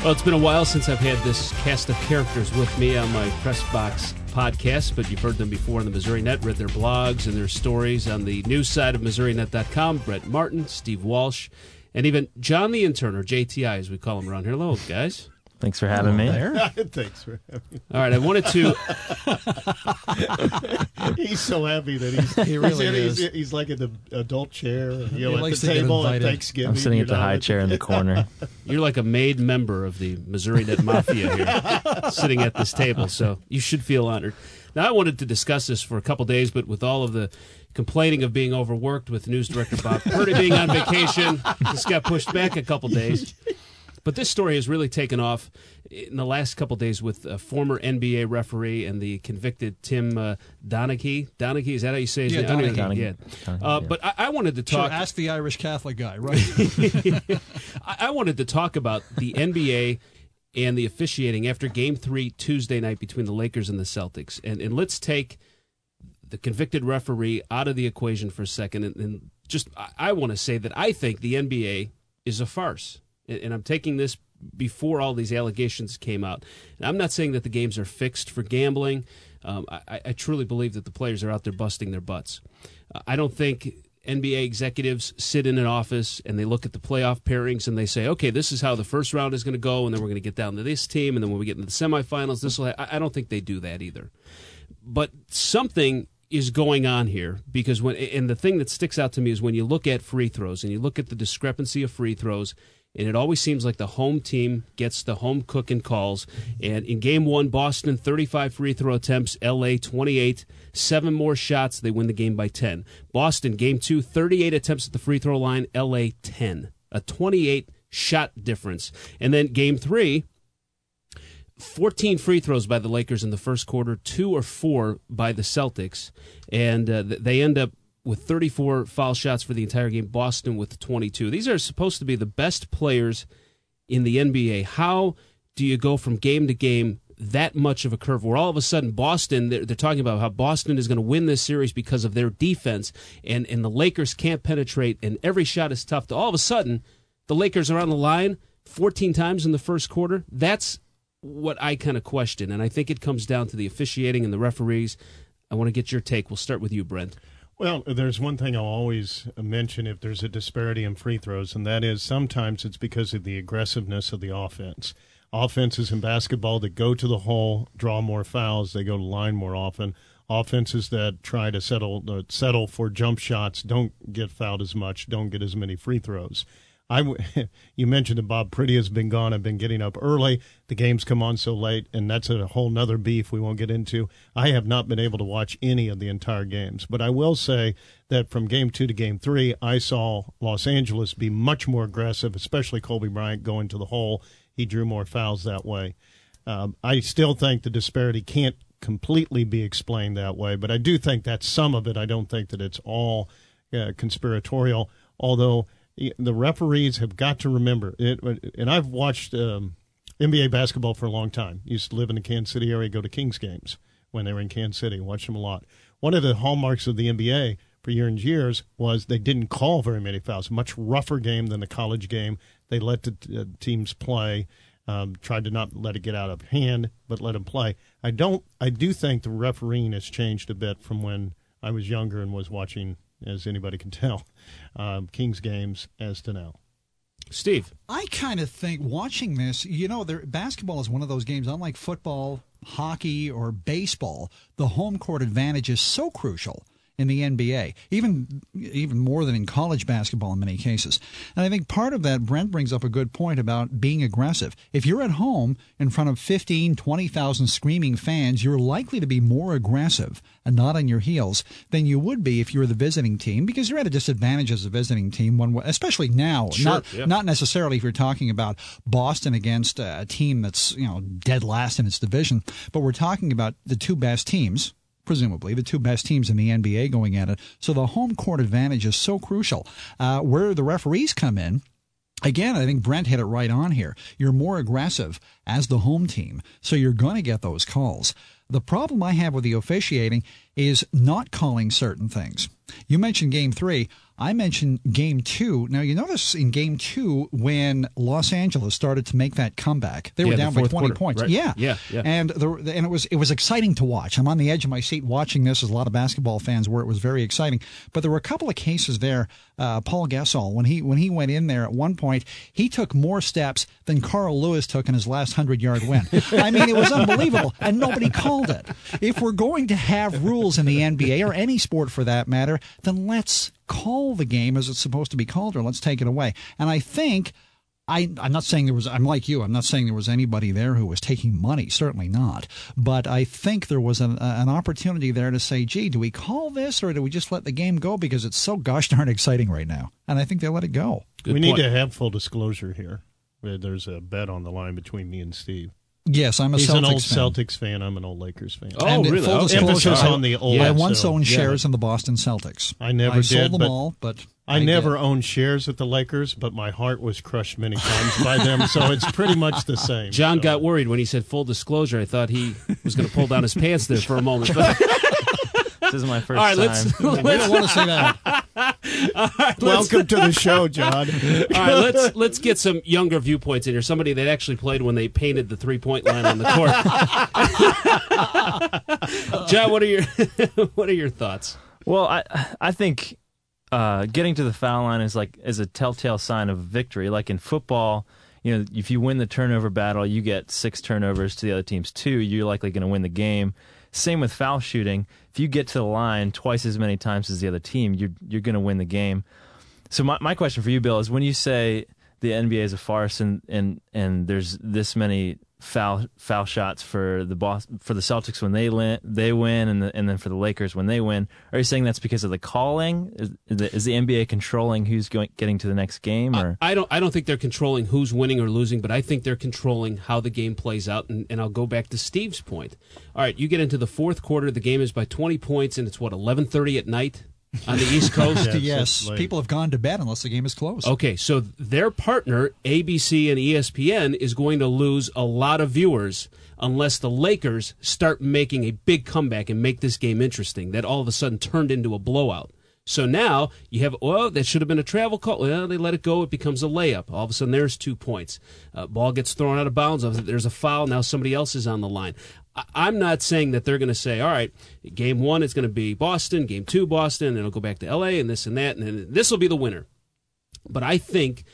Well, it's been a while since I've had this cast of characters with me on my Press Box podcast, but you've heard them before on the Missouri Net, read their blogs and their stories on the news side of MissouriNet.com. Brett Martin, Steve Walsh, and even John the Intern, or JTI as we call him around here. Hello, guys. Thanks for having me. Thanks for having me. All right, I wanted to... He's so happy that he really is. He's like in the adult chair, at likes the to get table at invited. Thanksgiving. I'm sitting at the high chair in the corner. You're like a made member of the Missouri Net Mafia here, sitting at this table, so you should feel honored. Now, I wanted to discuss this for a couple days, but with all of the complaining of being overworked with news director Bob Purdy being on vacation, this got pushed back a couple days. But this story has really taken off in the last couple days with a former NBA referee and the convicted Tim Donaghy. Donaghy, is that how you say his name? Donaghy. Yeah. But I wanted to talk... Sure, ask the Irish Catholic guy, right? I wanted to talk about the NBA and the officiating after Game 3 Tuesday night between the Lakers and the Celtics. And let's take the convicted referee out of the equation for a second. And just I want to say that I think the NBA is a farce. And I'm taking this before all these allegations came out. And I'm not saying that the games are fixed for gambling. I truly believe that the players are out there busting their butts. I don't think NBA executives sit in an office and they look at the playoff pairings and they say, okay, this is how the first round is going to go, and then we're going to get down to this team, and then when we get into the semifinals, this will. I don't think they do that either. But something is going on here, because and the thing that sticks out to me is when you look at free throws and you look at the discrepancy of free throws, and it always seems like the home team gets the home cooking calls. And in Game 1, Boston, 35 free throw attempts, L.A. 28, 7 more shots, they win the game by 10. Boston, Game 2, 38 attempts at the free throw line, L.A. 10. A 28-shot difference. And then Game 3, 14 free throws by the Lakers in the first quarter, 2 or 4 by the Celtics. And they end up with 34 foul shots for the entire game, Boston with 22. These are supposed to be the best players in the NBA. How do you go from game to game that much of a curve where all of a sudden Boston, they're talking about how Boston is going to win this series because of their defense, and the Lakers can't penetrate, and every shot is tough. All of a sudden, the Lakers are on the line 14 times in the first quarter. That's what I kind of question, and I think it comes down to the officiating and the referees. I want to get your take. We'll start with you, Brent. Well, there's one thing I'll always mention if there's a disparity in free throws, and that is sometimes it's because of the aggressiveness of the offense. Offenses in basketball that go to the hole draw more fouls. They go to the line more often. Offenses that try to settle for jump shots don't get fouled as much, don't get as many free throws. You mentioned that Bob Purdy has been gone. I've been getting up early. The games come on so late, and that's a whole nother beef we won't get into. I have not been able to watch any of the entire games, but I will say that from Game 2 to Game 3, I saw Los Angeles be much more aggressive, especially Kobe Bryant going to the hole. He drew more fouls that way. I still think the disparity can't completely be explained that way, but I do think that's some of it. I don't think that it's all conspiratorial, although the referees have got to remember it. And I've watched NBA basketball for a long time. Used to live in the Kansas City area, go to Kings games when they were in Kansas City, watched them a lot. One of the hallmarks of the NBA for years and years was they didn't call very many fouls. Much rougher game than the college game. They let the teams play, tried to not let it get out of hand, but let them play. I do think the refereeing has changed a bit from when I was younger and was watching, as anybody can tell, Kings games as to now. Steve. I kind of think watching this, basketball is one of those games, unlike football, hockey, or baseball, the home court advantage is so crucial in the NBA, even more than in college basketball in many cases. And I think part of that, Brent brings up a good point about being aggressive. If you're at home in front of 15, 20,000 screaming fans, you're likely to be more aggressive and not on your heels than you would be if you're the visiting team, because you're at a disadvantage as a visiting team, especially now. Sure, not necessarily if you're talking about Boston against a team that's dead last in its division, but we're talking about the two best teams, presumably the two best teams in the NBA going at it. So the home court advantage is so crucial. Where the referees come in, again, I think Brent hit it right on here. You're more aggressive as the home team, so you're going to get those calls. The problem I have with the officiating is not calling certain things. You mentioned Game 3. I mentioned Game 2. Now, you notice in Game 2 when Los Angeles started to make that comeback, they were down by 20 points. Right. Yeah. And it was exciting to watch. I'm on the edge of my seat watching this, as a lot of basketball fans were. It was very exciting. But there were a couple of cases there. Paul Gasol, when he went in there at one point, he took more steps than Carl Lewis took in his last 100-yard win. I mean, it was unbelievable, and nobody called it. If we're going to have rules in the NBA, or any sport for that matter, then let's call the game as it's supposed to be called, or let's take it away. And I think, I'm not saying there was, I'm like you, I'm not saying there was anybody there who was taking money, certainly not. But I think there was an opportunity there to say, gee, do we call this, or do we just let the game go because it's so gosh darn exciting right now? And I think they let it go. We need to have full disclosure here. There's a bet on the line between me and Steve. Yes, I'm a He's Celtics an old fan. Celtics fan. I'm an old Lakers fan. Oh, And really? full Okay. disclosure, Emphasis on the old. I once so, owned shares in the Boston Celtics. I never did, sold them but all, but I never owned shares at the Lakers, but my heart was crushed many times by them, so it's pretty much the same. John So. got worried when he said full disclosure. I thought he was going to pull down his pants there for a moment. But, This is my first all right, time. we don't want to say that. Welcome to the show, John. all right, let's get some younger viewpoints in here. Somebody that actually played when they painted the 3-point line on the court. John, what are your thoughts? Well, I think getting to the foul line is a telltale sign of victory. Like in football, if you win the turnover battle, you get 6 turnovers to the other team's 2. You're likely going to win the game. Same with foul shooting. If you get to the line twice as many times as the other team, you're going to win the game. So my question for you, Bill, is when you say the NBA is a farce and there's this many foul shots for the Celtics when they win and then for the Lakers when they win, are you saying that's because of the calling? Is the NBA controlling who's getting to the next game? Or I don't think they're controlling who's winning or losing, but I think they're controlling how the game plays out. And I'll go back to Steve's point. All right, you get into the fourth quarter, the game is by 20 points, and it's 11:30 at night on the East Coast. Yes, people have gone to bed unless the game is closed. Okay, so their partner, ABC and ESPN, is going to lose a lot of viewers unless the Lakers start making a big comeback and make this game interesting. That all of a sudden turned into a blowout. So now you have, that should have been a travel call. Well, they let it go. It becomes a layup. All of a sudden there's 2 points. Ball gets thrown out of bounds. There's a foul. Now somebody else is on the line. I'm not saying that they're going to say, all right, game 1 is going to be Boston, game 2 Boston, and it'll go back to L.A. and this and that, and then this will be the winner. But I think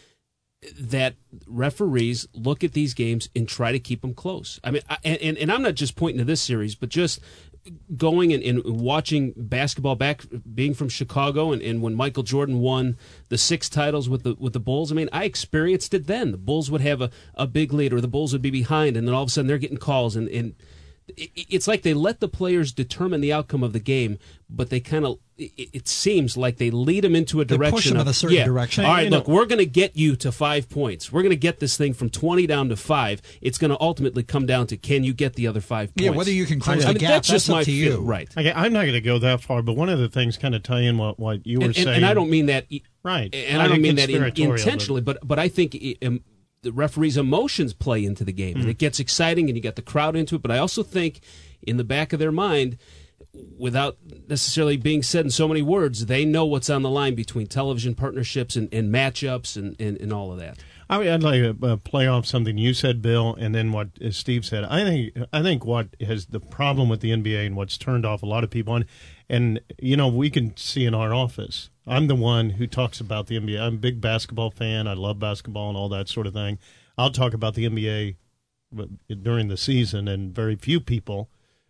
that referees look at these games and try to keep them close. I mean, and I'm not just pointing to this series, but just going and watching basketball back, being from Chicago, and when Michael Jordan won the 6 titles with the Bulls. I mean, I experienced it then. The Bulls would have a big lead, or the Bulls would be behind, and then all of a sudden they're getting calls, and it's like they let the players determine the outcome of the game, but they kind of, it seems like they lead them into a direction. They push them in a certain direction. All right, look, we're going to get you to 5 points. We're going to get this thing from 20 down to 5. It's going to ultimately come down to, can you get the other 5 points? Yeah, whether you can close the gap, that's just up my to you. feel. Right. Okay, I'm not going to go that far, but one of the things kind of tie in what you were saying. And I don't mean that. Right. And I don't mean that intentionally, but I think the referee's emotions play into the game, and it gets exciting, and you get the crowd into it. But I also think in the back of their mind, without necessarily being said in so many words, they know what's on the line between television partnerships and matchups and all of that. I'd like to play off something you said, Bill, and then what Steve said. I think what has the problem with the NBA and what's turned off a lot of people on, and we can see in our office. I'm the one who talks about the NBA. I'm a big basketball fan. I love basketball and all that sort of thing. I'll talk about the NBA during the season, and very few people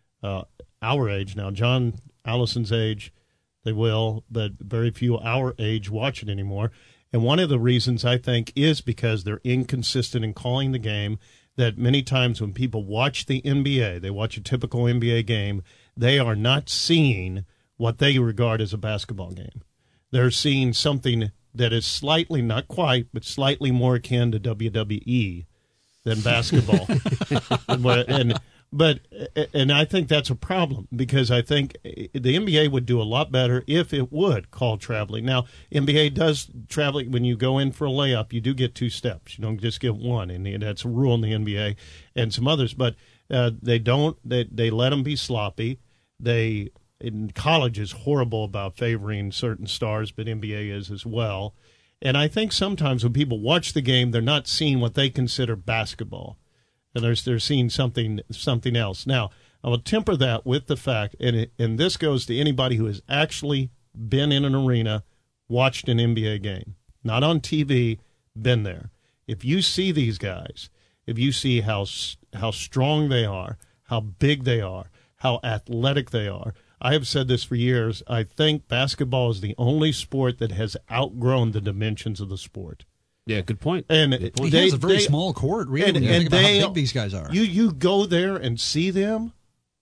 our age now, John Allison's age, they will, but very few our age watch it anymore. And one of the reasons, I think, is because they're inconsistent in calling the game, that many times when people watch the NBA, they watch a typical NBA game, they are not seeing what they regard as a basketball game. They're seeing something that is slightly, not quite, but slightly more akin to WWE than basketball. and And I think that's a problem because I think the NBA would do a lot better if it would call traveling. Now, NBA does traveling. When you go in for a layup, you do get 2 steps. You don't just get one, and that's a rule in the NBA and some others. But they don't. They let them be sloppy. In college is horrible about favoring certain stars, but NBA is as well. And I think sometimes when people watch the game, they're not seeing what they consider basketball. And they're seeing something else. Now, I will temper that with the fact, and this goes to anybody who has actually been in an arena, watched an NBA game, not on TV, been there. If you see these guys, if you see how strong they are, how big they are, how athletic they are, I have said this for years, I think basketball is the only sport that has outgrown the dimensions of the sport. Yeah, good point. And he has a very small court, really, when you think about how big these guys are. You go there and see them.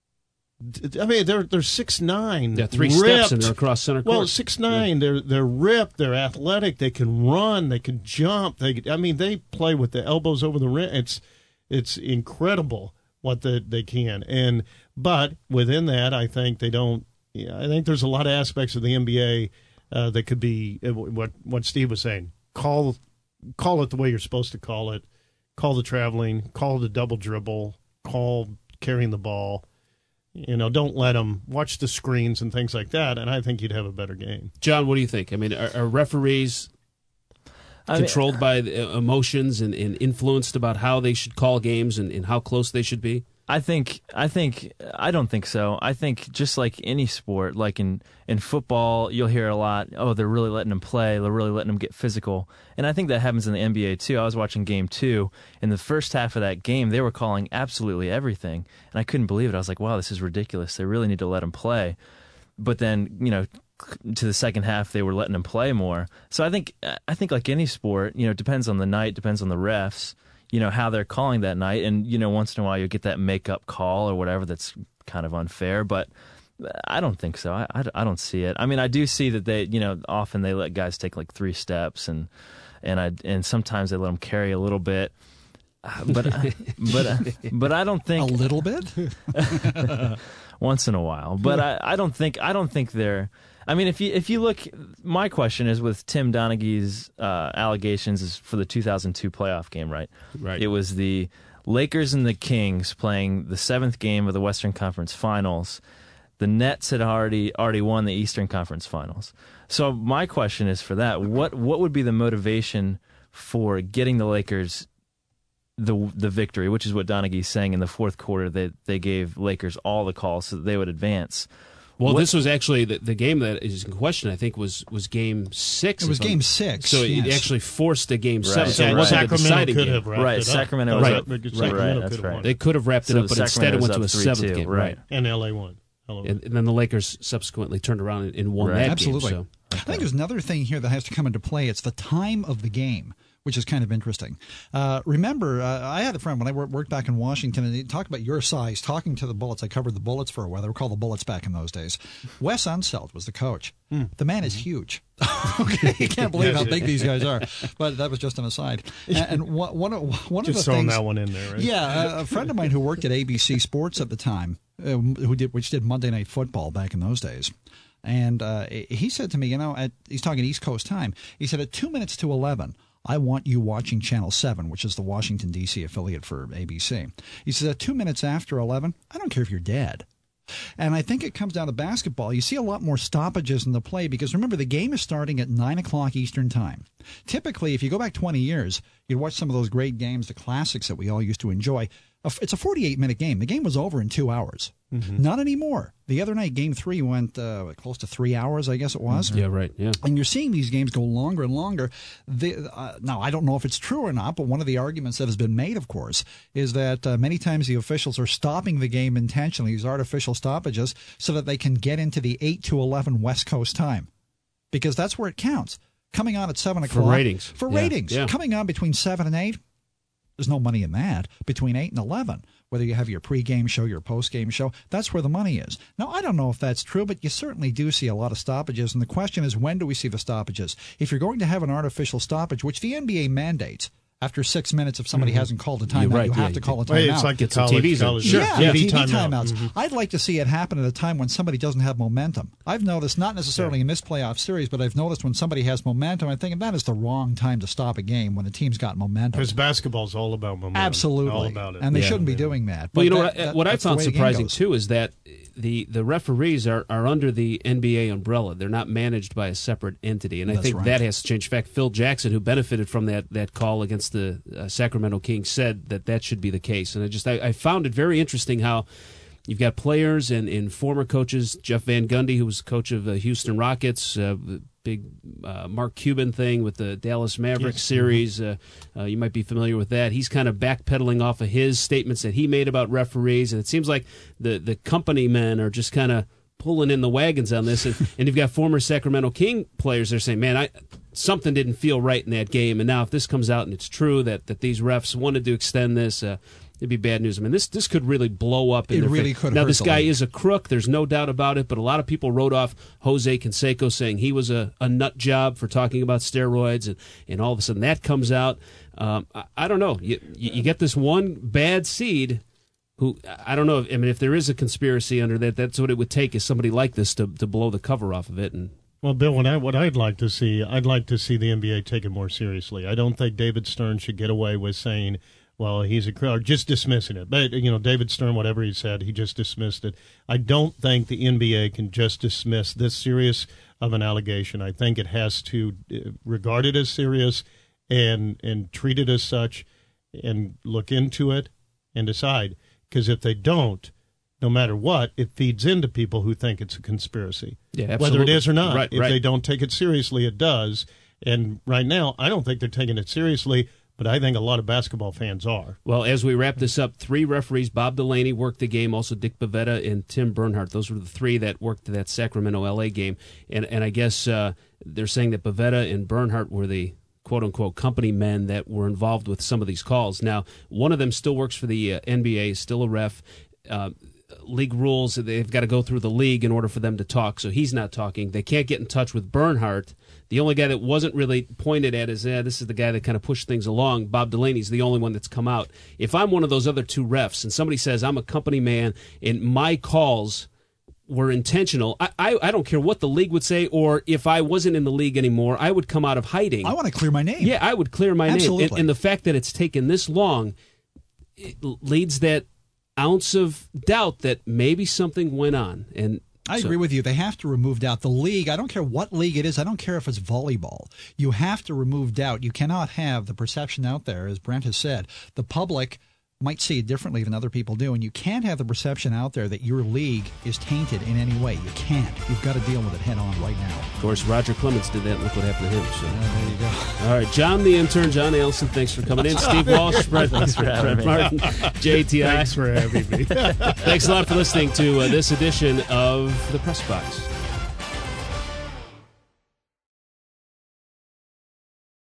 I mean, they're 6'9". Yeah, 3 ripped. steps and they're across center court. Well, 6'9". Yeah. They're ripped. They're athletic. They can run. They can jump. They play with the elbows over the rim. It's incredible what they can. But within that, I think they don't. I think there's a lot of aspects of the NBA that could be what Steve was saying. Call it the way you're supposed to call it. Call the traveling. Call the double dribble. Call carrying the ball. Don't let them watch the screens and things like that, and I think you'd have a better game. John, what do you think? I mean, are referees controlled by emotions and influenced about how they should call games and how close they should be? I don't think so. I think just like any sport, like in football, you'll hear a lot, oh, they're really letting them play, they're really letting them get physical. And I think that happens in the NBA too. I was watching Game 2. In the first half of that game, they were calling absolutely everything. And I couldn't believe it. I was like, wow, this is ridiculous. They really need to let them play. But then, to the second half, they were letting them play more. So I think like any sport, it depends on the night, depends on the refs. How they're calling that night. And, once in a while you'll get that make-up call or whatever that's kind of unfair. But I don't think so. I don't see it. I mean, I do see that they, often they let guys take like 3 steps and sometimes they let them carry a little bit. But I don't think... A little bit? Once in a while. But I don't think they're... I mean, if you look, my question is with Tim Donaghy's allegations is for the 2002 playoff game, right? Right. It was the Lakers and the Kings playing the 7th game of the Western Conference Finals. The Nets had already won the Eastern Conference Finals. So my question is for that: what would be the motivation for getting the Lakers the victory, which is what Donaghy's saying in the 4th quarter that they gave Lakers all the calls so that they would advance. Well, this was actually the game that is in question. I think was Game 6. It was Game 6. So yes. it actually forced a Game 7. Right. So it wasn't a deciding could game. have wrapped Right, it up. Sacramento was up. Sacramento that's could have right. won. They could have wrapped it So up, but instead it went to a 7th game. Right. And LA won. And then the Lakers subsequently turned around and won Right. that Absolutely. game. So. I think there's another thing here that has to come into play. It's the time of the game, which is kind of interesting. Remember, I had a friend when I worked back in Washington, and he talked about your size, talking to the Bullets. I covered the Bullets for a while. They were called the Bullets back in those days. Wes Unseld was the coach. The man is huge. Okay, you can't believe how big these guys are. But that was just an aside. And one of the Just throwing things, that one in there, right? Yeah, a friend of mine who worked at ABC Sports at the time, which did Monday Night Football back in those days. And he said to me, he's talking East Coast time. He said, at 2 minutes to 11, I want you watching Channel 7, which is the Washington, D.C. affiliate for ABC. He says, at 2 minutes after 11, I don't care if you're dead. And I think it comes down to basketball. You see a lot more stoppages in the play because, remember, the game is starting at 9 o'clock Eastern time. Typically, if you go back 20 years, you'd watch some of those great games, the classics that we all used to enjoy. It's a 48-minute game. The game was over in 2 hours. Mm-hmm. Not anymore. The other night, Game 3 went close to 3 hours, I guess it was. Yeah, right. Yeah. And you're seeing these games go longer and longer. Now, I don't know if it's true or not, but one of the arguments that has been made, of course, is that many times the officials are stopping the game intentionally, these artificial stoppages, so that they can get into the 8 to 11 West Coast time. Because that's where it counts. Coming on at 7 o'clock. For ratings. For ratings. Yeah. Coming on between 7 and 8. There's no money in that. Between 8 and 11, whether you have your pregame show, your postgame show, that's where the money is. Now, I don't know if that's true, but you certainly do see a lot of stoppages. And the question is, when do we see the stoppages? If you're going to have an artificial stoppage, which the NBA mandates, After 6 minutes, if somebody hasn't called a timeout, right, you have yeah, to call a Well, timeout. it's like Get the some TVs in. college. Sure. Yeah, TV timeout. timeouts. I'd like to see it happen at a time when somebody doesn't have momentum. I've noticed, not necessarily in this playoff series, but I've noticed when somebody has momentum, I'm thinking that is the wrong time to stop a game when the team's got momentum. Because basketball's all about momentum. Absolutely. All about it. And they Yeah. shouldn't be doing that. Well, But you know what I that's the found way the game surprising goes. too is that the referees are under the NBA umbrella. They're not managed by a separate entity, and I That's think right. that has to change. In fact, Phil Jackson, who benefited from that call against the Sacramento Kings, said that should be the case. And I found it very interesting how you've got players and former coaches. Jeff Van Gundy, who was coach of the Houston Rockets, big Mark Cuban thing with the Dallas Mavericks series. You might be familiar with that. He's kind of backpedaling off of his statements that he made about referees, and it seems like the company men are just kind of pulling in the wagons on this. And you've got former Sacramento King players that are saying, man, something didn't feel right in that game, and now if this comes out and it's true that these refs wanted to extend this, it'd be bad news. I mean, this could really blow up. It really could. Now, hurt this the guy league. is a crook. There's no doubt about it. But a lot of people wrote off Jose Canseco, saying he was a nut job for talking about steroids, and all of a sudden that comes out. I don't know. You get this one bad seed who, I don't know. I mean, if there is a conspiracy under that, that's what it would take, is somebody like this to blow the cover off of it. And Well, Bill, what I'd like to see the NBA take it more seriously. I don't think David Stern should get away with saying, well, he's a crook, or just dismissing it. But, David Stern, whatever he said, he just dismissed it. I don't think the NBA can just dismiss this serious of an allegation. I think it has to regard it as serious and treat it as such and look into it and decide. Because if they don't, no matter what, it feeds into people who think it's a conspiracy. yeah, Whether absolutely. it is or not. Right, If they don't take it seriously, it does. And right now, I don't think they're taking it seriously, but I think a lot of basketball fans are. Well, as we wrap this up, 3 referees, Bob Delaney worked the game, also Dick Bavetta and Tim Bernhardt. Those were the 3 that worked that Sacramento-LA game. And I guess they're saying that Bavetta and Bernhardt were the quote-unquote company men that were involved with some of these calls. Now, one of them still works for the NBA, still a ref. League rules, they've got to go through the league in order for them to talk, so he's not talking. They can't get in touch with Bernhardt. The only guy that wasn't really pointed at is, this is the guy that kind of pushed things along. Bob Delaney's the only one that's come out. If I'm one of those other 2 refs and somebody says I'm a company man and my calls were intentional, I don't care what the league would say, or if I wasn't in the league anymore, I would come out of hiding. I want to clear my name. Yeah, I would clear my Absolutely. name. And the fact that it's taken this long, it leads that ounce of doubt that maybe something went on. And I agree with you. They have to remove doubt. The league, I don't care what league it is. I don't care if it's volleyball. You have to remove doubt. You cannot have the perception out there, as Brent has said. The public might see it differently than other people do, and you can't have the perception out there that your league is tainted in any way. You can't. You've got to deal with it head on right now. Of course, Roger Clemens did that, and look what happened to him. So. There you go. All right, John the intern, John Ailson, thanks for coming in. Steve Walsh, Brett Martin, JTI. Thanks for having me. Thanks a lot for listening to this edition of The Press Box.